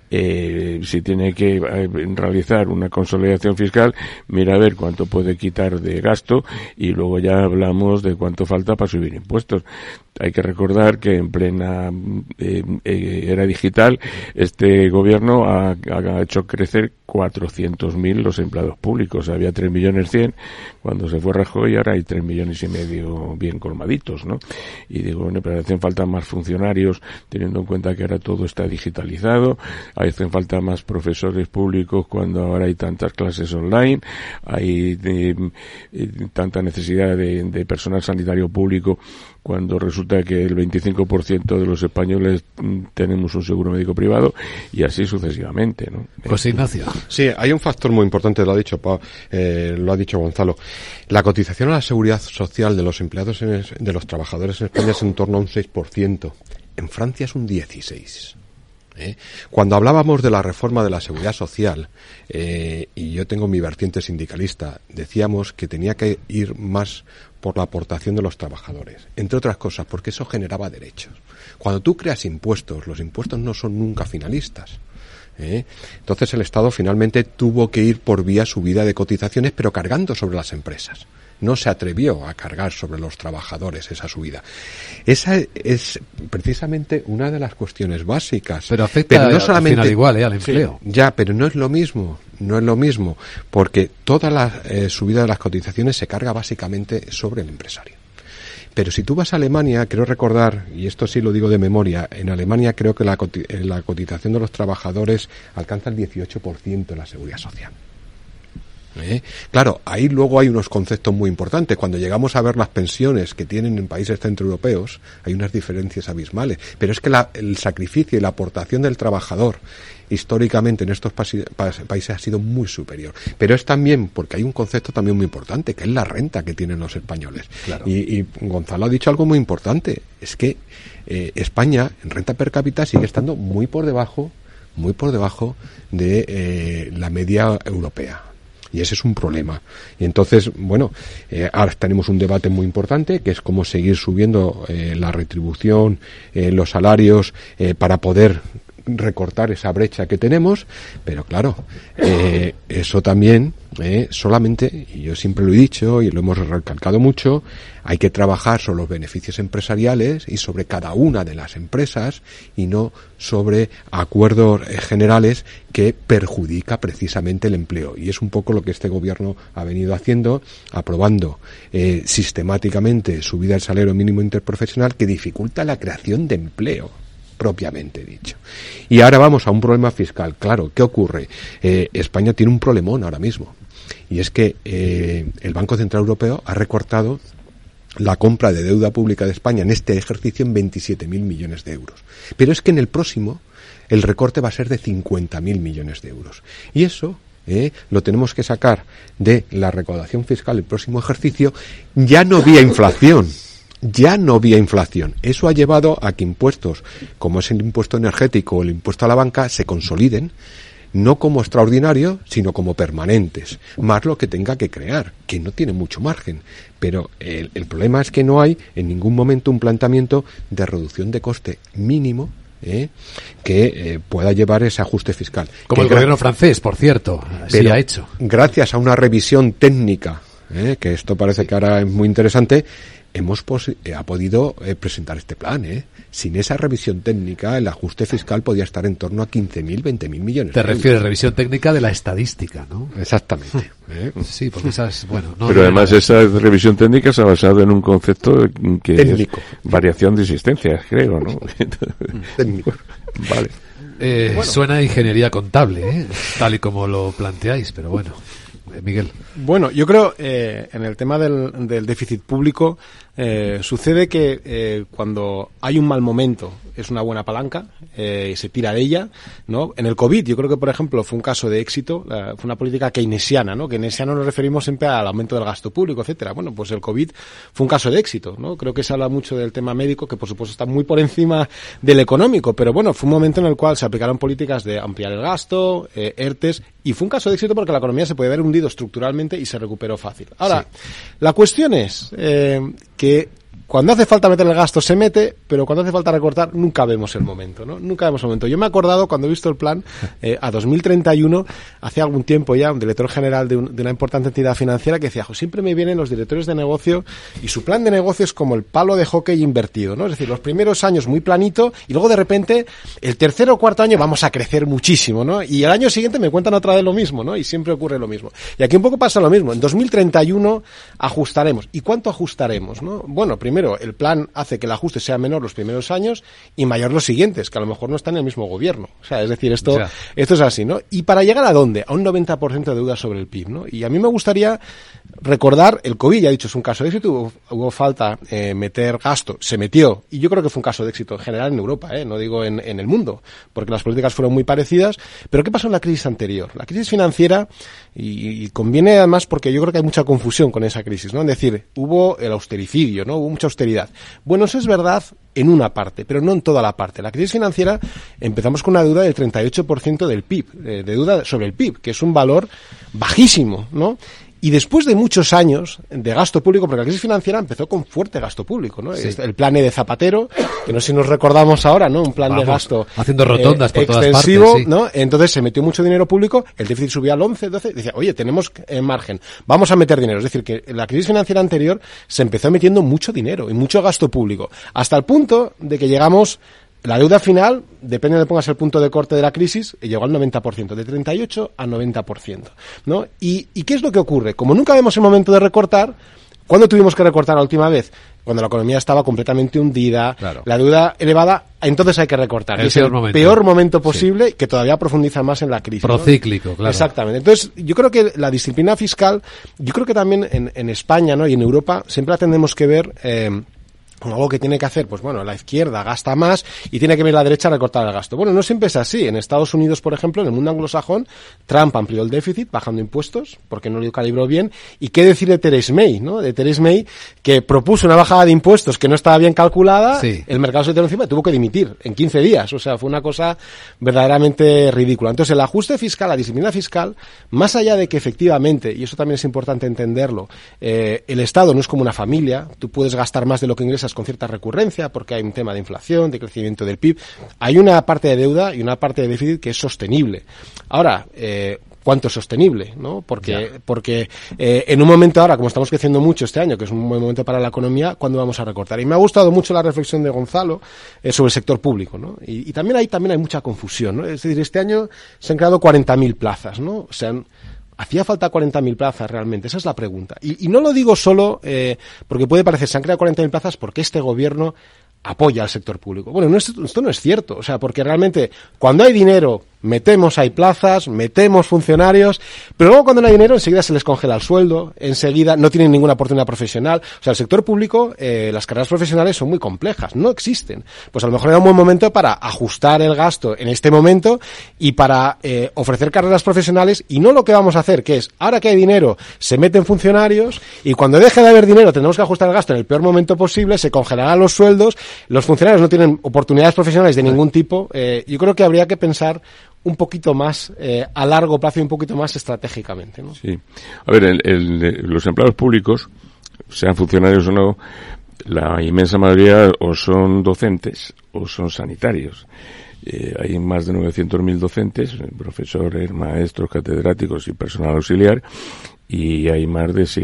Q: si tiene que realizar una consolidación fiscal, mira a ver cuánto puede quitar de gasto y luego ya hablamos de cuánto falta para subir impuestos. Hay que recordar que en plena era digital este gobierno ha hecho crecer 400.000 los empleados públicos. Había 3.100.000 cuando se fue Rajoy y ahora hay 3,5 millones bien colmaditos, ¿no? Y digo, bueno, pero hacen falta más funcionarios teniendo en cuenta que ahora todo está digitalizado, hacen falta más profesores públicos cuando ahora hay tantas clases online, hay tanta necesidad de personal sanitario público cuando resulta que el 25% de los españoles tenemos un seguro médico privado, y así sucesivamente, ¿no?
A: José Ignacio.
R: Sí, hay un factor muy importante, lo ha dicho Gonzalo. La cotización a la seguridad social de los empleados, de los trabajadores en España es en torno a un 6%. En Francia es un 16%. Cuando hablábamos de la reforma de la seguridad social, y yo tengo mi vertiente sindicalista, decíamos que tenía que ir más por la aportación de los trabajadores, entre otras cosas porque eso generaba derechos. Cuando tú creas impuestos, los impuestos no son nunca finalistas. Entonces el Estado finalmente tuvo que ir por vía subida de cotizaciones, pero cargando sobre las empresas. No se atrevió a cargar sobre los trabajadores esa subida. Esa es precisamente una de las cuestiones básicas.
A: Pero afecta no solamente al final igual, al empleo.
R: Sí, ya, pero no es lo mismo, porque toda la subida de las cotizaciones se carga básicamente sobre el empresario. Pero si tú vas a Alemania, creo recordar, y esto sí lo digo de memoria, en Alemania creo que la cotización de los trabajadores alcanza el 18% en la seguridad social. Claro, ahí luego hay unos conceptos muy importantes. Cuando llegamos a ver las pensiones que tienen en países centroeuropeos, hay unas diferencias abismales. Pero es que el sacrificio y la aportación del trabajador históricamente en estos países ha sido muy superior. Pero es también porque hay un concepto también muy importante, que es la renta que tienen los españoles. Claro. Y Gonzalo ha dicho algo muy importante, es que España en renta per cápita sigue estando muy por debajo de la media europea. Y ese es un problema. Y entonces, bueno, ahora tenemos un debate muy importante, que es cómo seguir subiendo la retribución, los salarios, para poder recortar esa brecha que tenemos, pero claro, eso también solamente, y yo siempre lo he dicho y lo hemos recalcado mucho, hay que trabajar sobre los beneficios empresariales y sobre cada una de las empresas y no sobre acuerdos generales que perjudica precisamente el empleo. Y es un poco lo que este gobierno ha venido haciendo, aprobando sistemáticamente subida del salario mínimo interprofesional que dificulta la creación de empleo, propiamente dicho. Y ahora vamos a un problema fiscal. Claro, ¿qué ocurre? España tiene un problemón ahora mismo, y es que el Banco Central Europeo ha recortado la compra de deuda pública de España en este ejercicio en 27.000 millones de euros. Pero es que en el próximo el recorte va a ser de 50.000 millones de euros. Y eso lo tenemos que sacar de la recaudación fiscal el próximo ejercicio, ya no vía inflación. Ya no vía inflación. Eso ha llevado a que impuestos, como es el impuesto energético o el impuesto a la banca, se consoliden, no como extraordinarios, sino como permanentes, más lo que tenga que crear, que no tiene mucho margen. Pero el problema es que no hay en ningún momento un planteamiento de reducción de coste mínimo que pueda llevar ese ajuste fiscal.
A: Como el gobierno francés, por cierto, sí ha hecho. Gracias
R: a una revisión técnica, que esto parece que ahora es muy interesante, ha podido presentar este plan. Sin esa revisión técnica, el ajuste fiscal podía estar en torno a 15.000, 20.000 millones.
A: Te refieres a revisión técnica de la estadística, ¿no?
R: Exactamente.
A: Sí, porque esas, bueno...
Q: No, pero además esa revisión técnica se ha basado en un concepto que
R: técnico.
Q: Es variación de existencias, creo, ¿no?
R: Técnico.
Q: Vale.
A: Suena a ingeniería contable, tal y como lo planteáis, pero bueno... Miguel.
O: Bueno, yo creo en el tema del déficit público sucede que cuando hay un mal momento es una buena palanca y se tira de ella, ¿no? En el COVID yo creo que, por ejemplo, fue un caso de éxito, fue una política keynesiana, ¿no? Keynesiano nos referimos siempre al aumento del gasto público, etcétera. Bueno, pues el COVID fue un caso de éxito, ¿no? Creo que se habla mucho del tema médico, que por supuesto está muy por encima del económico, pero bueno, fue un momento en el cual se aplicaron políticas de ampliar el gasto, ERTES, y fue un caso de éxito porque la economía se puede haber hundido estructuralmente y se recuperó fácil. Ahora, la cuestión es que cuando hace falta meter el gasto se mete, pero cuando hace falta recortar nunca vemos el momento, ¿no? Nunca vemos el momento. Yo me he acordado cuando he visto el plan a 2031, hace algún tiempo ya, un director general de una importante entidad financiera que decía, siempre me vienen los directores de negocio y su plan de negocio es como el palo de hockey invertido, ¿no? Es decir, los primeros años muy planito y luego de repente el tercer o cuarto año vamos a crecer muchísimo, ¿no? Y el año siguiente me cuentan otra vez lo mismo, ¿no? Y siempre ocurre lo mismo. Y aquí un poco pasa lo mismo. En 2031 ajustaremos. ¿Y cuánto ajustaremos, no? Bueno, primero, el plan hace que el ajuste sea menor los primeros años y mayor los siguientes, que a lo mejor no están en el mismo gobierno. O sea, es decir, esto es así, ¿no? ¿Y para llegar a dónde? A un 90% de deuda sobre el PIB, ¿no? Y a mí me gustaría recordar el COVID, ya he dicho, es un caso de éxito, hubo falta meter gasto, se metió, y yo creo que fue un caso de éxito en general en Europa, no digo en el mundo, porque las políticas fueron muy parecidas, pero ¿qué pasó en la crisis anterior? La crisis financiera, y conviene además porque yo creo que hay mucha confusión con esa crisis, ¿no? Es decir, hubo el austericidio, ¿no? Hubo mucha austeridad. Bueno, eso es verdad en una parte, pero no en toda la parte. La crisis financiera empezamos con una deuda del 38% del PIB, de deuda sobre el PIB, que es un valor bajísimo, ¿no? Y después de muchos años de gasto público, porque la crisis financiera empezó con fuerte gasto público, ¿no? Sí. El plan de Zapatero, que no sé si nos recordamos ahora, ¿no? Un plan de gasto
A: haciendo rotondas por todas
O: extensivo,
A: partes, sí.
O: ¿no? Entonces se metió mucho dinero público, el déficit subía al 11, 12, decía, oye, tenemos margen, vamos a meter dinero. Es decir, que en la crisis financiera anterior se empezó metiendo mucho dinero y mucho gasto público, hasta el punto de que llegamos. La deuda final, depende de pongas el punto de corte de la crisis, llegó al 90%, de 38 a 90%, ¿no? ¿Y qué es lo que ocurre? Como nunca vemos el momento de recortar, ¿cuándo tuvimos que recortar la última vez? Cuando la economía estaba completamente hundida, claro. La deuda elevada, entonces hay que recortar. Es el peor momento posible, sí. Que todavía profundiza más en la crisis.
A: Procíclico, ¿no? Claro.
O: Exactamente. Entonces, yo creo que la disciplina fiscal, yo creo que también en España, ¿no? Y en Europa, siempre la tendremos que ver algo que tiene que hacer, pues bueno, la izquierda gasta más y tiene que venir la derecha a recortar el gasto. Bueno, no siempre es así. En Estados Unidos, por ejemplo, en el mundo anglosajón, Trump amplió el déficit bajando impuestos porque no lo calibró bien. ¿Y qué decir de Theresa May, no? De Theresa May, que propuso una bajada de impuestos que no estaba bien calculada, sí. El mercado se tiró encima y tuvo que dimitir en 15 días. O sea, fue una cosa verdaderamente ridícula. Entonces, el ajuste fiscal, la disciplina fiscal, más allá de que efectivamente, y eso también es importante entenderlo, el Estado no es como una familia. Tú puedes gastar más de lo que ingresas con cierta recurrencia porque hay un tema de inflación, de crecimiento del PIB. Hay una parte de deuda y una parte de déficit que es sostenible. Ahora, ¿cuánto es sostenible? ¿No? Porque en un momento ahora, como estamos creciendo mucho este año, que es un buen momento para la economía, ¿cuándo vamos a recortar? Y me ha gustado mucho la reflexión de Gonzalo sobre el sector público, ¿no? Y también hay mucha confusión, ¿no? Es decir, este año se han creado 40.000 plazas, ¿no? O sea, ¿hacía falta 40.000 plazas realmente? Esa es la pregunta. Y no lo digo solo porque puede parecer, se han creado 40.000 plazas porque este gobierno apoya al sector público. Bueno, esto no es cierto. O sea, porque realmente cuando hay dinero metemos, hay plazas, metemos funcionarios, pero luego cuando no hay dinero enseguida se les congela el sueldo, enseguida no tienen ninguna oportunidad profesional. O sea, el sector público, las carreras profesionales son muy complejas, no existen. Pues a lo mejor era un buen momento para ajustar el gasto en este momento y para ofrecer carreras profesionales, y no lo que vamos a hacer, que es, ahora que hay dinero, se meten funcionarios, y cuando deje de haber dinero tendremos que ajustar el gasto en el peor momento posible, se congelarán los sueldos, los funcionarios no tienen oportunidades profesionales de ningún tipo. Yo creo que habría que pensar un poquito más a largo plazo y un poquito más estratégicamente, ¿no? Sí.
Q: A ver, los empleados públicos, sean funcionarios o no, la inmensa mayoría o son docentes o son sanitarios. Hay más de 900.000 docentes, profesores, maestros, catedráticos y personal auxiliar, y hay más de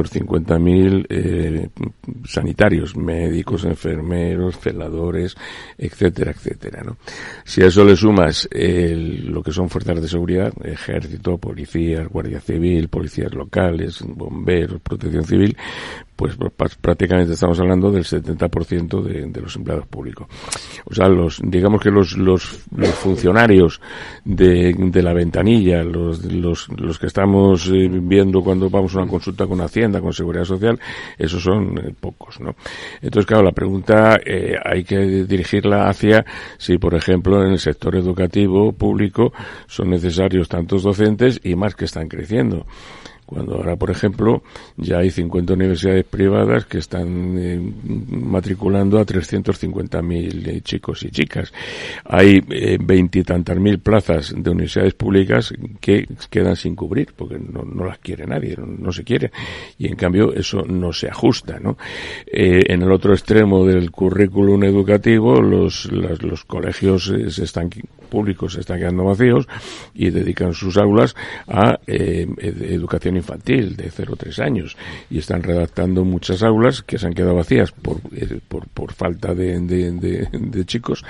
Q: 650.000 sanitarios, médicos, enfermeros, celadores, etcétera, etcétera, ¿no? Si a eso le sumas lo que son fuerzas de seguridad, ejército, policías, guardia civil, policías locales, bomberos, protección civil, pues prácticamente estamos hablando del 70% de los empleados públicos. O sea, digamos que los funcionarios de la ventanilla, los que estamos viendo cuando vamos a una consulta con Hacienda, con Seguridad Social, esos son pocos, ¿no? Entonces, claro, la pregunta hay que dirigirla hacia si, por ejemplo, en el sector educativo público son necesarios tantos docentes y más que están creciendo. Cuando ahora, por ejemplo, ya hay 50 universidades privadas que están matriculando a 350.000 chicos y chicas. Hay 20 y tantas mil plazas de universidades públicas que quedan sin cubrir porque no las quiere nadie, no se quiere. Y en cambio eso no se ajusta, ¿no? En el otro extremo del currículum educativo, los colegios públicos se están quedando vacíos y dedican sus aulas a educación infantil de 0 a 3 años, y están redactando muchas aulas que se han quedado vacías por falta de chicos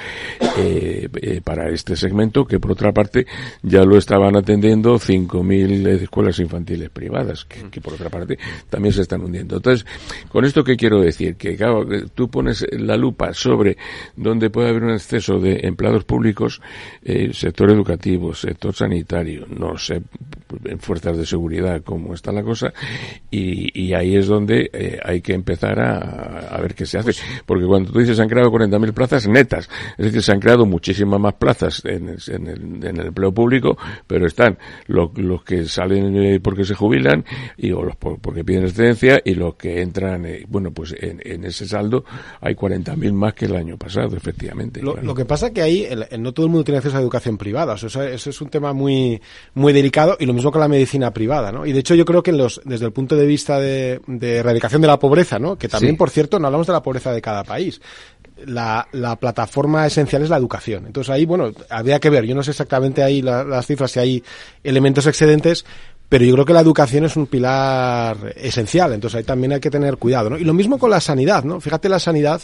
Q: para este segmento, que por otra parte ya lo estaban atendiendo 5.000 escuelas infantiles privadas, que por otra parte también se están hundiendo. Entonces, con esto, ¿qué quiero decir? Que claro, tú pones la lupa sobre dónde puede haber un exceso de empleados públicos, sector educativo, sector sanitario, no sé, en fuerzas de seguridad, cómo está la cosa, y ahí es donde hay que empezar a ver qué se hace. Porque cuando tú dices se han creado 40.000 plazas netas, es decir, se han creado muchísimas más plazas en el empleo público, pero están los que salen porque se jubilan, o los porque piden excedencia, y los que entran, bueno, pues en ese saldo hay 40.000 más que el año pasado, efectivamente.
O: Lo que pasa es que ahí no todo el mundo tiene acceso a educación privada. O sea, eso es un tema muy, muy delicado, y lo mismo con la medicina privada, ¿no? Y de hecho yo creo que desde el punto de vista de erradicación de la pobreza, ¿no? Que también, sí, por cierto, no hablamos de la pobreza de cada país. La plataforma esencial es la educación. Entonces ahí, bueno, habría que ver. Yo no sé exactamente ahí las cifras, si hay elementos excedentes, pero yo creo que la educación es un pilar esencial. Entonces ahí también hay que tener cuidado, ¿no? Y lo mismo con la sanidad, ¿no? Fíjate, la sanidad,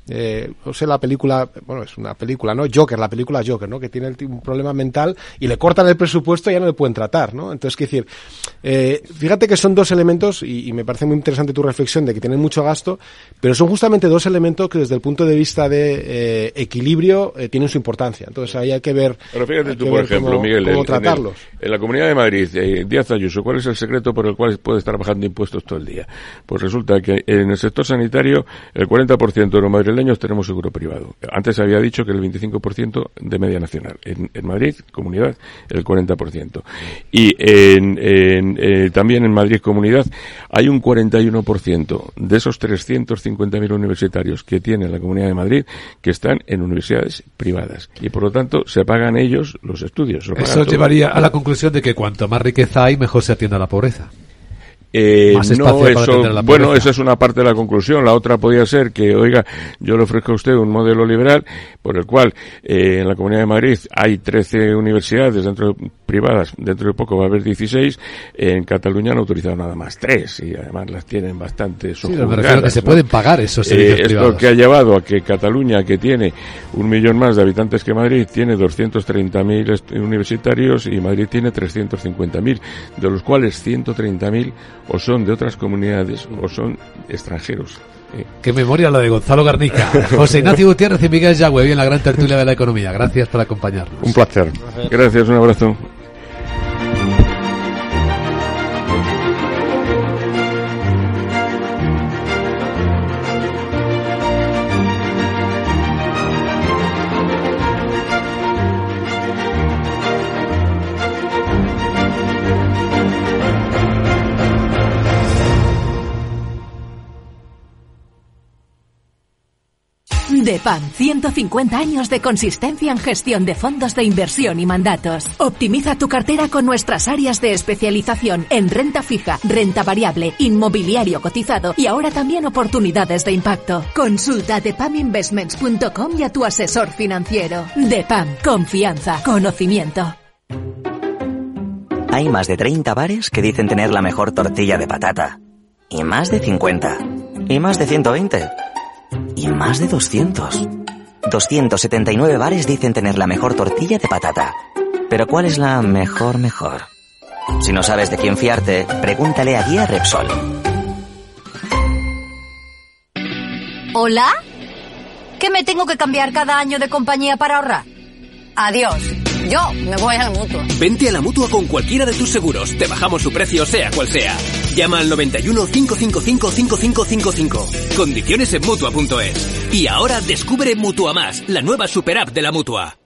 O: no sé la película, bueno, es una película, ¿no? Joker, la película Joker, ¿no? Que tiene un problema mental y le cortan el presupuesto y ya no le pueden tratar, ¿no? Entonces, quiero decir, fíjate que son dos elementos y me parece muy interesante tu reflexión de que tienen mucho gasto, pero son justamente dos elementos que desde el punto de vista de equilibrio tienen su importancia. Entonces, ahí hay que ver.
Q: Pero fíjate tú, por ejemplo, Miguel,
O: cómo tratarlos.
Q: En la Comunidad de Madrid, Díaz Ayuso, ¿cuál es el secreto por el cual puede estar bajando impuestos todo el día? Pues resulta que en el sector sanitario el 40% de los madrileños tenemos seguro privado. Antes había dicho que el 25% de media nacional. En Madrid, comunidad, el 40%. Y también en Madrid, comunidad, hay un 41% de esos 350.000 universitarios que tiene la Comunidad de Madrid que están en universidades privadas. Y por lo tanto, se pagan ellos los estudios.
A: Eso llevaría a la conclusión de que cuanto más riqueza hay, mejor se atiende a la pobreza.
Q: No, eso, bueno, esa es una parte de la conclusión. La otra podría ser que, oiga, yo le ofrezco a usted un modelo liberal por el cual en la Comunidad de Madrid hay 13 universidades privadas, dentro de poco va a haber 16, en Cataluña no han autorizado nada más 3 y además las tienen bastante
A: subjugadas. Sí, me refiero a que se pueden pagar esos servicios privados.
Q: Esto que ha llevado a que Cataluña, que tiene 1 millón más de habitantes que Madrid, tiene 230.000 universitarios y Madrid tiene 350.000, de los cuales 130.000 o son de otras comunidades o son extranjeros.
A: Qué memoria la de Gonzalo Garnica. José Ignacio Gutiérrez y Miguel Yagüe, hoy en la gran tertulia de la economía. Gracias por acompañarnos.
Q: Un placer. Gracias, un abrazo.
C: DEPAM, 150 años de consistencia en gestión de fondos de inversión y mandatos. Optimiza tu cartera con nuestras áreas de especialización en renta fija, renta variable, inmobiliario cotizado y ahora también oportunidades de impacto. Consulta depaminvestments.com y a tu asesor financiero. DEPAM, confianza, conocimiento.
V: Hay más de 30 bares que dicen tener la mejor tortilla de patata. Y más de 50. Y más de 120. Y más de 200. 279 bares dicen tener la mejor tortilla de patata. Pero ¿cuál es la mejor? Si no sabes de quién fiarte, pregúntale a Guía Repsol.
W: ¿Hola? ¿Que me tengo que cambiar cada año de compañía para ahorrar? Adiós. Yo me voy a la Mutua.
I: Vente a la Mutua con cualquiera de tus seguros. Te bajamos su precio, sea cual sea. Llama al 91 555 5555. Condiciones en Mutua.es. Y ahora descubre Mutua Más, la nueva super app de la Mutua.